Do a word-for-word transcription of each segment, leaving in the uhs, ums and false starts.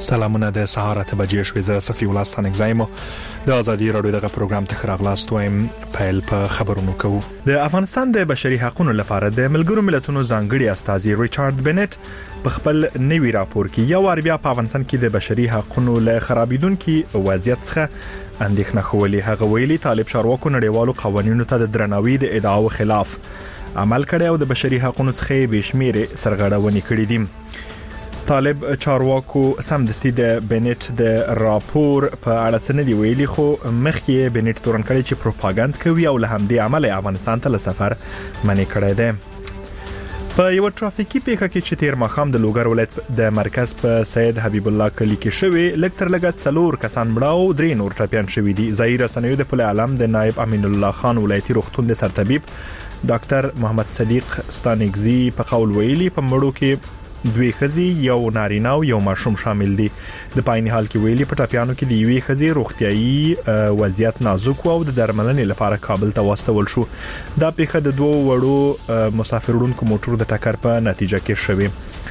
سلامونه د سهار ته بجې شوې ز صفي ولستان اگزایمو د ازادي رادیو دغه پروګرام ته خراغلاست وایم پیل په خبرونو کوو. د افغانستان د بشري حقوقو لپاره د ملګرو ملتونو ځانګړي استازي ریچارډ بنټ په خپل نوي راپور کې یو وار بیا په افغانستان کې د بشري حقوقو له خرابیدونکو وضعیت څخه اندېښنه خولي. هغه ویلي طالب چارواکو نړیوالو قوانینو ته د درناوي د ادعاو خلاف عمل کړی او د بشري حقوقو څخه بشمیره سرغړونې کړې دي. طالب چارواکو سمدستي د بنټ د راپور په اړه څه نه دی ویلي، خو مخکې بنټ تورن کړی چې پروپاګاندا کوي او له همدې عمله افغانستان ته سفر منې کړی دی. په یو ټرافیکي پیښه کې چې تیر مخام د لوګر ولایت د مرکز په سید حبیب الله کلی کې شوی لږ تر لږه څلور کسان مړه او درې نور ټپيان شوی دي. ظاهر رسنیو د پله علم د نائب امین الله خان ولایتي روغتون د سرطبيب ډاکټر محمد صدیق ستانګزی په قول ویلي په مړو کې دوی خزي یو نارینه او یو ماشوم شامل دي. د پایني حال کې ویلي په ټاپیانو کې د یوې خزي روغتيایي وضعیت نازک او د درملنې لپاره کابل ته واستول شو. دا پیښه د دوه وړو مسافرونکو موټر د ټکر په نتیجه کې شوه.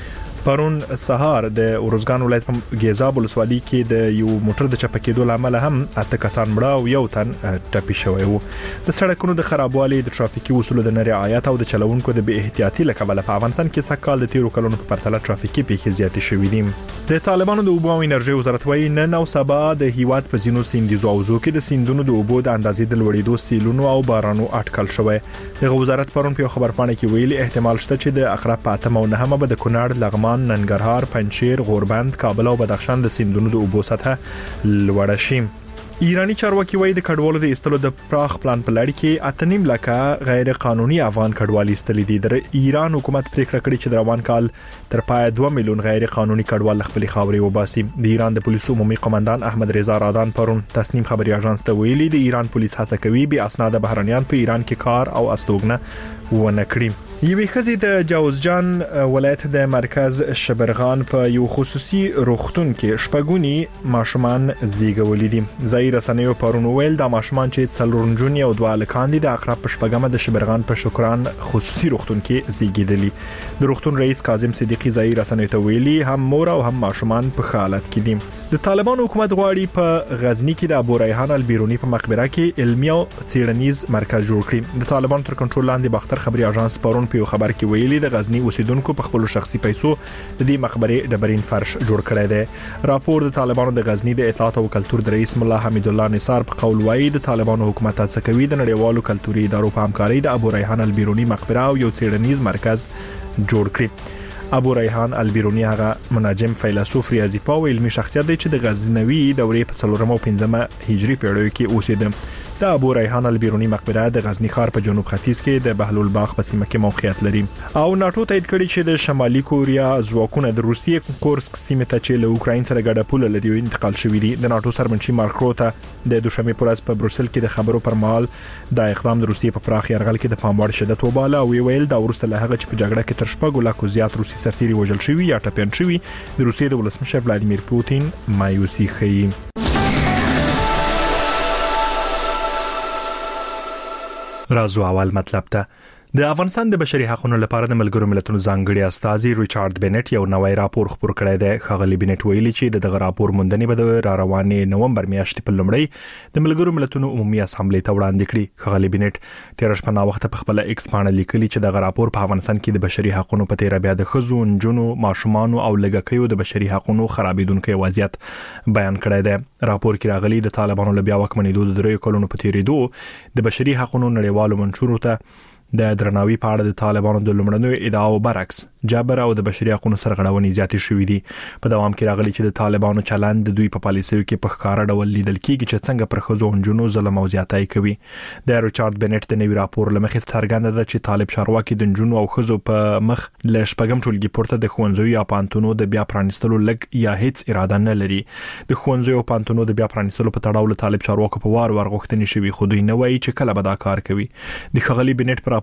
پرون سهار د اورزګان ولایت په ګیزاب ولسوالۍ کې د یو موټر د چپکېدو لامل هم اته کسان مړه او یو تن ټپي شوی وو. د سړکونو د خرابوالي، د ټرافیکي اصولو د نه رعایت او د چلوونکو د بې احتیاطي لکه په افغانستان کې سکهال د تیرو کلونو په پرتله ټرافیکي پیښې زیاتې شوې دي. د طالبانو د اوبو او انرژي وزارت وايي نن او سبا د هیواد په ځینو سیندیزو اوزو کې د سیندونو د اوبو د اندازې د لوړېدو سیلونو او بارانو اټکل شوی. د وزارت پرون په خبرپاڼه کې ویلي احتمال شته چې د اخراب په اتمه او نهمه به د کونړ، لغمان، ننګرهار، پنجشیر، غوربند، کابل او بدخشان د سیندونو د اوبو سطحه لوړه شي. ایرانی چارواکي وایي د کډوالو د استلو د پراخ پلان په لړ کې اتنیم لکه غیر قانوني افغان کډوالي استلې دي. د ایران حکومت پریکړه کړې چې د روان کال تر پای دوه میلیون غیر قانوني کډوال خپل خاورې وباسي. د ایران د پولیسو عمومي قومندان احمد رضا رادان پرون تصنیم خبري اژانس ته ویلي د ایران پولیس هڅه کوي بي اسناد بهرانيان په ایران کې کار او استوګنه ونه کړي. یوې خزي د جوزجان ولایت د مرکز شبرغان په یو خصوصي روغتون کې شپږونی ماشومان زیږولې دي. ظاهر رسنیو پرون ویل د ماشومان چې څلورنجونی او دوه الکان دي د اقرب په شپږمه د شبرغان په شکران خصوصي روغتون کې زیږیدلي. د روغتون رئیس کاظم صدیقی ظاهر رسنیو ته ویلي هم مور او هم ماشومان په حالت کې دي. د طالبانو حکومت غواړي په غزنی کې د ابو ریحان البیرونی په مقبره کې علمي او څېړنیز مرکز جوړ کړي. د طالبانو تر کنټرول لاندې باختر خبري اژانس پرون په خبر کې ویلي د غزنی اوسیدونکو په خپل شخصي پیسو د دې مقبره ډبرین فرش جوړ کړی دی. راپور د طالبانو د غزنی د اطلاعات او کلتور د رئیس مولا حمید الله نثار په قول وایي د طالبانو حکومت هڅه کوي د نړیوالو کلتوري ادارو په همکارۍ د ابو ریحان البیرونی مقبره او یو څېړنیز مرکز جوړ کړي. ابو ریحان البیرونی هغه مناجم فیلسوف ریاضي پوه علمي شخصیت دی چې د غزنوي دورې په څلورمه او پنځمه هجري پیړیو کې اوسېده. د ابو ریحان البیرونی مقبره د غزنی ښار په جنوب ختیځ کې د بهلول باغ په سیمه کې موقعیت لري. او ناتو تایید کړی چې د شمالي کوریا ځواکونه د روسیې کورسک سیمه ته چې له اوکراین سره ګډه پوله لري انتقال شوې دي. د ناتو سرمنشي مارک روتا د دوشنبه پر ورځ په بروسل کې د خبرو پر مهال د اقدام د روسیې په پراخ یرغل کې د پام وړ شدت وباله او ویل دا ورسته له هغه چې په جګړه کې تر شپږو لکو زیات روسي سفیر وژل شوی یا ټپيان شوی. د روسیې د ولسمشر ولادیمیر پوتین مایوسي ښيي. رازو اول مطلب ته د افغانستان د بشري حقوقو لپاره د ملګرو ملتونو ځانګړي استازي ریچارډ بنټ یو نوی راپور خپور کړی دی. خغلی بنټ ویلي چې دغه راپور موندنې به د را روانې نومبر میاشتې په لومړۍ د ملګرو ملتونو عمومي اسامبلې ته وړاندې کړي. خغلی بنټ تیر شپه نا وخت په خپل ایکس باندې لیکلي چې دغه راپور په افغانستان کې د بشري حقوقو په تیر بیا د خزو، نجونو، ماشومان او لګکیو د بشري حقوقو خرابېدونکو وضعیت بیان کړی دی. راپور کې راغلي د طالبانو له بیا واکمنېدو د درې کلونو په تیریدو د بشري حقوقو نړیوالو منشورو ته د درناوي په اړه د طالبانو د لومړنیو ادعاو برعکس جبر او د بشري حقوقو سرغړونې زیاتې شوې دي. په دوام کې راغلي چې د طالبانو چلند د دوی په پالیسیو کې په ښکارا ډول لیدل کېږي چې څنګه پر خزو او نجونو ظلم او زیاتۍ کوي. د ریچارډ بنټ د نوي راپور لمخې څرګنده ده چې طالب چارواکي د نجونو او خزو په مخ له شپږم ټولګي پورته د ښوونځیو یا پانتونو د بیا پرانیستلو لګ یا هیڅ اراده نه لري. د ښوونځیو او پانتونو د بیا پرانیستلو په تړاو له طالب چارواکو په وار ور غوښتنې شوي خو دوی نه وایي چې کله به دا کار کوي. د خغلی بنټ پر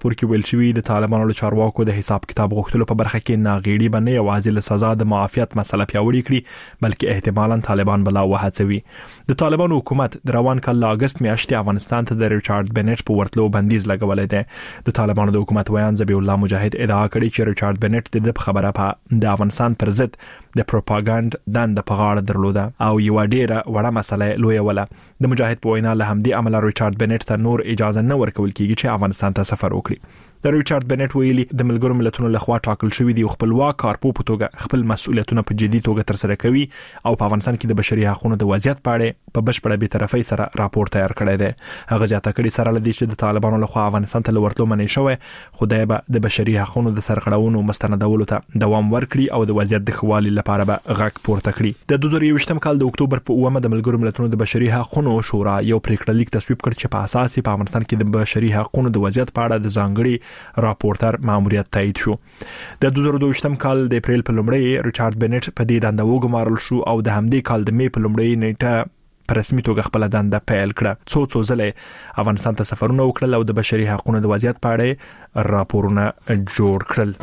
راپور کې ویل شوی د طالبانو له چارواکو د حساب کتاب غوښتلو په برخه کې ناغېړي باندې یوازې له سزا د معافیت مسله پیاوړې کړي بلکې احتمالاً طالبان بلا وهڅوي. د طالبانو حکومت د روان کال له اگست میاشتې افغانستان ته د ریچارډ بنټ په ورتلو بندیز لګولې ده. د طالبانو د حکومت ویان ذبیح الله مجاهد ادعا کړې چې ریچارډ بنټ د خبره په د افغانستان پر ضد د پروپاګاندا دند په غاړه درلوده او یو ډیره وړه مسله لوی ولا. د مجاهد په وینا له همدې عمله ریچارډ بنټ ته نور اجازه نه ورکول کیږي چې افغانستان ته سفر وکړي. د ریچارډ بنټ ویلي د ملګرو ملتونو لخوا ټاکل شوی دی خپلواک کارپو په توګه خپل مسؤلیتونه په جدي توګه تر سره کوي او په افغانستان کې د بشري حقوقو د وضعیت په اړه په بشپړه بې طرفۍ سره راپور تیار کړی دی. هغه ځاته کړي سره لدی چې د طالبانو لخوا افغانستان ته ورتلو منې شوی خدای به د بشري حقوقو د سرغړونو مستندولو ته دوام ورکړي او د وضعیت د خوالي لپاره به غږ پورته کړي. د دوه زره یوویشتم کال د اکتوبر په اوومه د ملګرو ملتونو د بشري حقوقو شورا یو پریکړه لیک تصویب کړ چې په اساس په افغانستان کې د بشري حقوقو د وضعیت په اړه د ځانګړي راپورټر ماموریت تایید شو. د دوه زره دوه کال د اپریل په لومړۍ ریچارډ بنټ په دې دنده وګمارل شو او د همدې کال د مې په لومړۍ نیټه په رسمي توګه خپل دنده پیل کړه. څو څو ځله افغانستان ته سفرونه وکړل او د بشري حقوقو د وضعیت په اړه راپورونه جوړ کړل.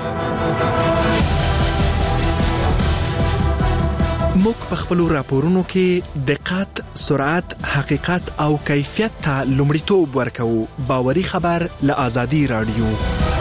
موږ په خپل راپورونو کې دقت، سرعت، حقیقت او کیفیت ته لومړیتوب ورکوو. باوري خبر له آزادي رادیو.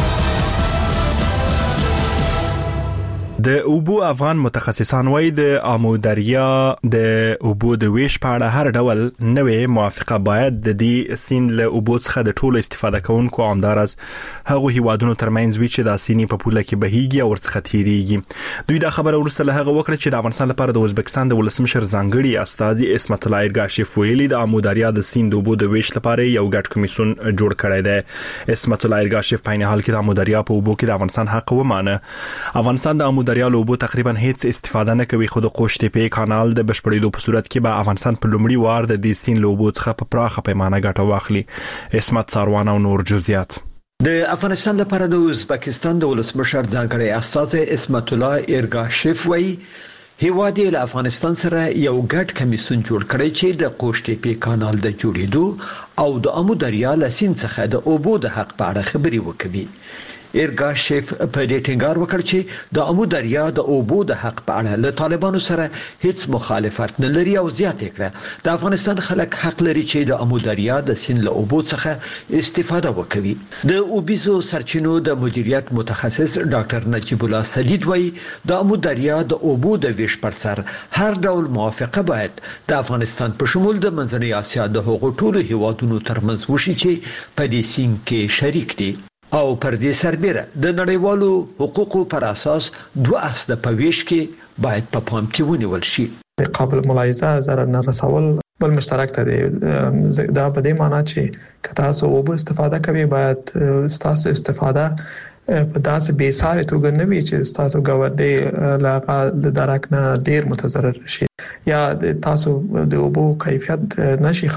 د اوبو افغان متخصصان وایي د آمو دریا د اوبو د ویش په اړه هر ډول نوې موافقه باید د دې سیند له اوبو څخه د ټولو استفاده کوونکو عامدارز هغه هیوادونو ترمنځ وی چې د سینې په پوله کې بهيږي او ورڅخه تیریږي. دوی دا خبره ورسره له هغه وکړه چې د افغانستان لپاره د ازبکستان د ولسمشر ځانګړي استاذي اسمت الله ایرګاشیف ویلي د آمو دریا د سیند اوبو د ویش لپاره یو ګډ کمیسیون جوړ کړی دی. اسمت الله ایرګاشیف په عین حال کې د آمو دریا په اوبو کې د افغانستان حق ومانه. افغانستان د آمو دریا له اوبو تقریبا هیڅ استفاده نه کوي خو د قوشتېپې کانال د بشپړېدو په صورت کې به افغانستان په لومړي وار د دې سیند له اوبو څخه په پراخه پیمانه ګټه واخلي. اسمت ساروان او نور جزئیات. د افغانستان لپاره د ازبکستان د ولسمشر ځانګړي استاذ اسمت الله ایرګاشیف وایي هیواد له افغانستان سره یو ګډ کمیسیون جوړ کړی چې د قوشتېپې کانال د جوړېدو او د آمو دریا له سیند څخه د اوبو د حق په اړه خبري وکړي. ایرګاشیف په دې ټینګار وکړ چې د آمو دریا د اوبو د حق په اړه له طالبانو سره هیڅ مخالفت نه لري او زیاته کړه د افغانستان خلک حق لري چې د آمو دریا د سیند له اوبو څخه استفاده وکړي. د اوبیزو سرچینو د مدیریت متخصص ډاکټر نجیب الله سدید وایي د آمو دریا د اوبو د ویش پر سر هر ډول موافقه باید د افغانستان په شمول د منځنۍ اسیا د هغو ټولو هیوادونو ترمنځ وشي چې په دې سیند کې شریک دي او پر دې سربېره د نړیوالو حقوقو پر اساس دوه اصله په ویش کې باید په پام کې ونیول شي. قابل ملاحظه ضرر نه رسول بل مشترک ته دی. دا په دې معنی چې که تاسو اوبه استفاده کوي باید تاسو استفاده په داسې بې ساري توګه نه وي چې تاسو ګاونډي لاغه د درک نه ډیر متضرر شي یا تاسو د اوبو کیفیت نشي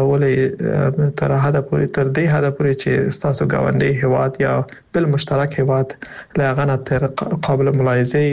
خبرولې تر حد پورې تر دې حد پورې چې تاسو ګاونډي هواد یا بل مشترک هواد لاغه نه تر قابل ملاحظه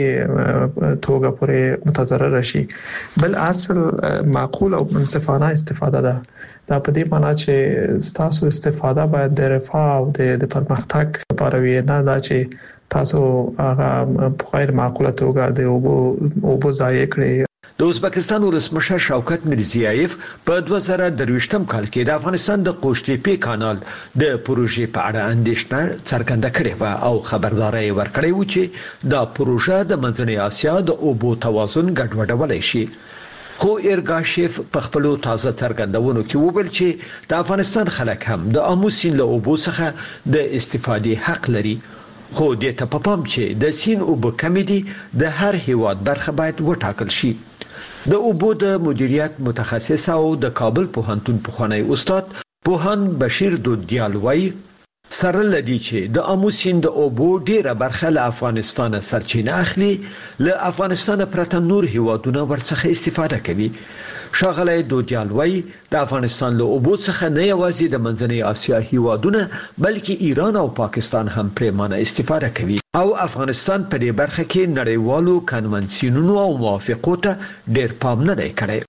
توګه پورې متضرر شي. بل اصل معقول او منصفانه استفاده ده. دا په دې معنی چې تاسو استفاده باید د رفاه او د پرمختګ لپاره وي نه دا چې تاسو هغه په غیر معقوله توګه د اوبو اوبو ضایع کړئ. د ازبکستان ولسمشر شوکت میرزیایف په دوه زره درویشتم کال کې د افغانستان د قوشتېپې کانال د پروژې په اړه اندېښنه څرګنده کړې و او خبرداري ورکړې و چې دا پروژه د منځنۍ اسیا د اوبو توازن ګډوډولای شي. خو ایرګاشیف په خپل تازه څرګندونو کې وویل چې د افغانستان خلک هم د آمو سیند له اوبو څخه د استفادې حق لري. خو د ته په پام چې د سیند اوبه کمی دي د هر هیواد برخه باید وټاکل شي. د اوبو د مدیریت متخصص او د کابل پوهنتون پخوانی استاد پوهان بشیر دودیال وایي سره لدی چې د آمو سیند د اوبو ډیره برخه له افغانستان سرچینه اخلي له افغانستان پرته نور هیوادونه ورڅخه استفاده کوي. ښاغلی دودیال وایي د افغانستان له اوبو څخه نه یوازې د منځنۍ اسیا هیوادونه بلکې ایران او پاکستان هم پرېمانه استفاده کوي او افغانستان په دې برخه کې نړیوالو کنونسیونونو او موافقو ته ډیر پام نه دی کړی.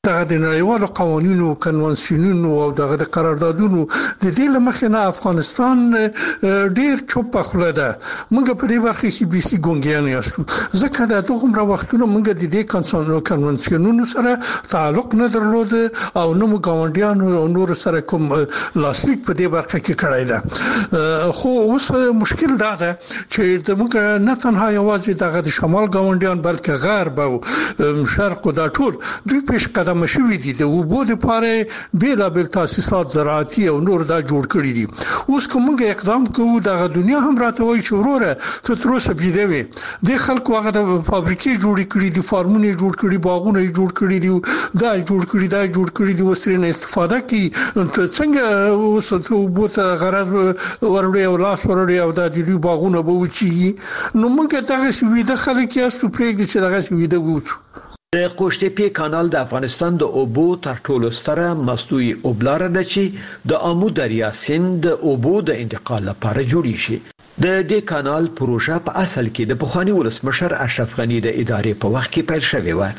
دغه د نړیوالو قوانینو کنوانسیونونو او دغه د قراردادونو د دې لمخې نه افغانستان ډیر چوپ خله ده. موږ په دې برخه کې بیسي ګونګیان یاستو ځکه د دغه وختونو موږ د دې کنوانسیونونو سره تعلق نه درلود او نو ګاونډیانو او نور سره کوم لاسلیک په دې برخه کې کړی ده. خو اوس مشکل دا ده چې موږ نه تنها یوازې دغه د شمال ګاونډیان بلکې غرب او شرق او د ټول دوی پیش قدم مشوي دي د وبو د پاره بیلابل تاسیسات زراعتي او نور دا جوړ کړی دي. اوس کومه اقدام کوو دغه دنیا هم راته وایي چې وروره ته تر اوسه بيده وي د خلکو هغه د فابریکې جوړ کړي دي، فارمونه جوړ کړي، باغونه جوړ کړي دي، دا جوړ کړي دا جوړ کړي دي، وسرینه استفاده کوي. څنګه اوس ته وبو ته غرض ورړي او لاس ورړي او د دې باغونه به وچی نو موږ دغه سویده خلک یاستو پرېږدي چې دغه سویده وڅو. د قوشتېپې کانال د افغانستان د اوبو تر ټولو ستره مصنوعي اوبلاره ده چې د آمو دریا سیند د اوبو د انتقال لپاره جوړی شي. د دې کانال پروژه په اصل کې د پخوانی ولسمشر اشرف غنی د ادارې په وخت کې پیل شوې و.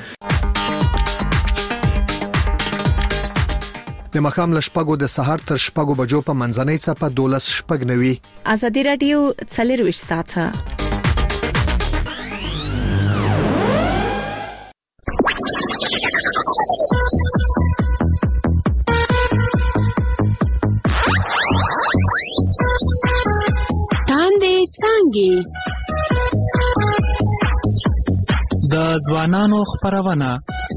د مخام لشپګو د سحر تر شپګو بجو په منځنۍ څپه دولس شپګ نوي. ازادي رادیو څلرويشت ساعته د ځوانانو خبرونه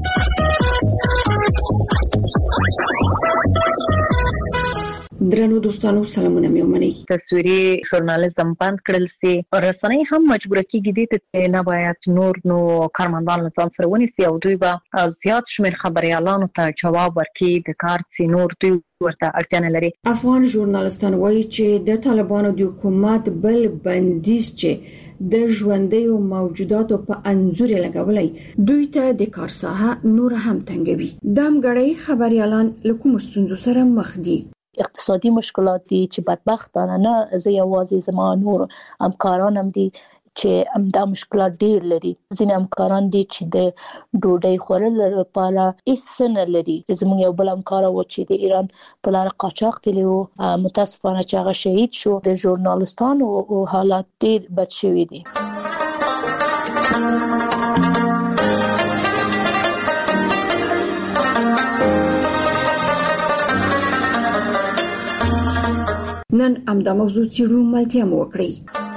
درنو دوستانو سلامونه مې ومنئ. تصویري ژورنالیزم بند کړل سي او رسنۍ هم مجبور کیږي د ته نه باید نور نو کارمندان له ځان سره ونیسي او دوی به زیات شمېر خبريالانو ته جواب ورکړي د کار سي نور دوی ورته اړتیا نه لري. افغان ژورنالستان وایي چې د طالبانو د حکومت بل بندیز چې د ژوندۍ موجوداتو په انزور لګولای دوی ته د کار ساحه نور هم تنګوي. دام غړي خبريالان له کوم ستونزو سره مخ دي؟ اقتصادي مشکلات دي چې بدبختانه نه زه یوازې زما نور همکاران هم دي چې همدا مشکلات ډیر لري. ځینې همکاران دي چې د ډوډۍ خورل لپاره هیڅ نه لري. زموږ یو بل همکار و چې د ایران په لار قاچاق تللی و، متاسفانه چې هغه شهید شو. د ژورنالستانو او حالات ډیر بد شوي دي. نن امدا موضوع څیړو ملتیا مو وکړي.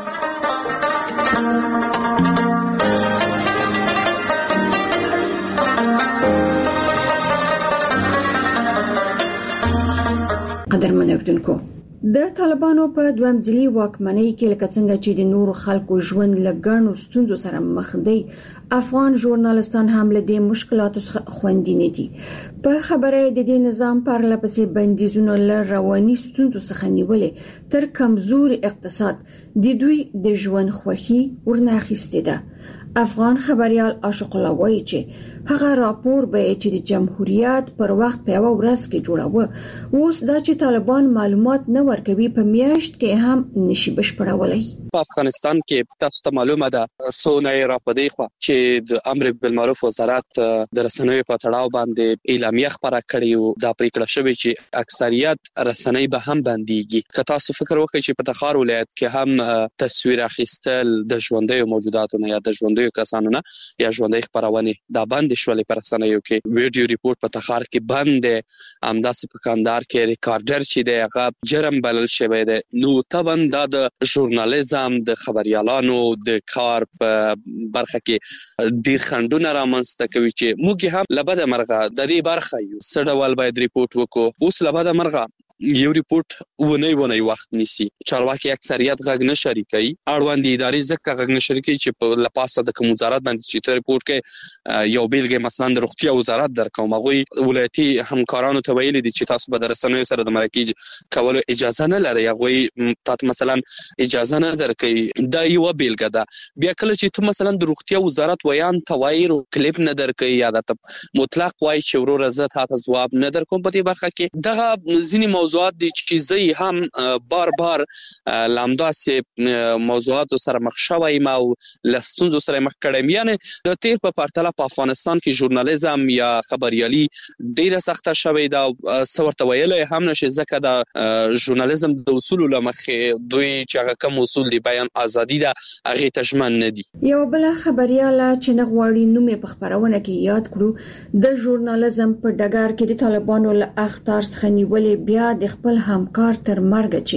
قدرمن اوریدونکو، د طالبانو په دویم ځلي واکمنۍ کې لکه څنګه چې د نورو خلکو ژوند لګڼو ستونزو سره مخ دی، افغان ژورنالستان هم له دې مشکلاتو څخه خوندي نه دي. په خبره د دې نظام پر لپسې بندیزونو له رواني ستونزو څخه نیولې تر کمزوري اقتصاد د دوی د ژوند خوخي ورنه اخیسته ده. افغان خبريال عاشق الله وایي چې هغه راپور به چې د جمهوریت پر وخت په یو ورځ کې جوړاوه اوس دا چې طالبان معلومات نه ورکوي په میاشت کې هم نشي بشپړولای. په افغانستان کې تاسو ته معلومه ده سونه را پدې خو چې د امر بالمعروف وزارت د رسنیو په تړاو باندې اعلامیه خبره کړې او دا پریکړه شوې چې اکثریت رسنۍ به هم باندېږي. که تاسو فکر وکړئ چې په تخار ولایت کې هم تصویر اخیستل د ژوندۍ موجوداتو نه یا د ژوندۍ کسانو نه یا ژوندۍ خبرونه دا بند شولې پر رسنیو کې ویډیو ریپورت په تخار کې بند دی، همداسې په کندهار کې ریکارډر چې دی هغه جرم بلل شوی دی. نو طبعا دا د ژورنالیزم د خبريالانو د کار په برخه کې ډیر خندونه رامنځته کوي چې موږ هم لبد مرغه د دې برخه یو سړول باید ریپورت وکړو. اوس لبد مرغه یو ریپورت ونه ونه وخت نیسی. چارواکي اکثریت غږ نه شریکي، اړوند ادارې ځکه غږ نه شریکي چې په لپاسه د کوم وزارت باندې چې ریپورت کې یو بیلګه مثلا د روغتیا وزارت درکوم هغه ولایتي همکارانو ته ویل دي چې تاسو به د رسنیو سره د مرکه کولو اجازه نه لري، هغه تاسو مثلا اجازه نه درکې. دا یو بیلګه ده. بیا کله چې ته مثلا د روغتیا وزارت ویان توایرو کلیپ نه درکې یا د مطلق وای چې ورور زه تاسو جواب نه درکوم په دې برخه کې دغه ځینی موضوع موضوعات دي چې زه هم بار بار لامداسې موضوعات سره مخ شوم او لستونزو سره مخ کړم. یعنی د تیر په پرتله په افغانستان کې ژورنالیزم یا خبريالي ډیره سخته شوې ده. څورته ویلې هم نشي ځکه د ژورنالیزم د اصول لمخې دوی چې هغه کوم اصول دي بیان ازادي ده هغه تشمن نه دي. یو بل خبرياله چې نغواړي نوم په خبرونه کې یاد کړو د ژورنالیزم په ډګر کې د طالبانو له اخطار څخه نیولې بیا د خپل همکار تر مرګ چې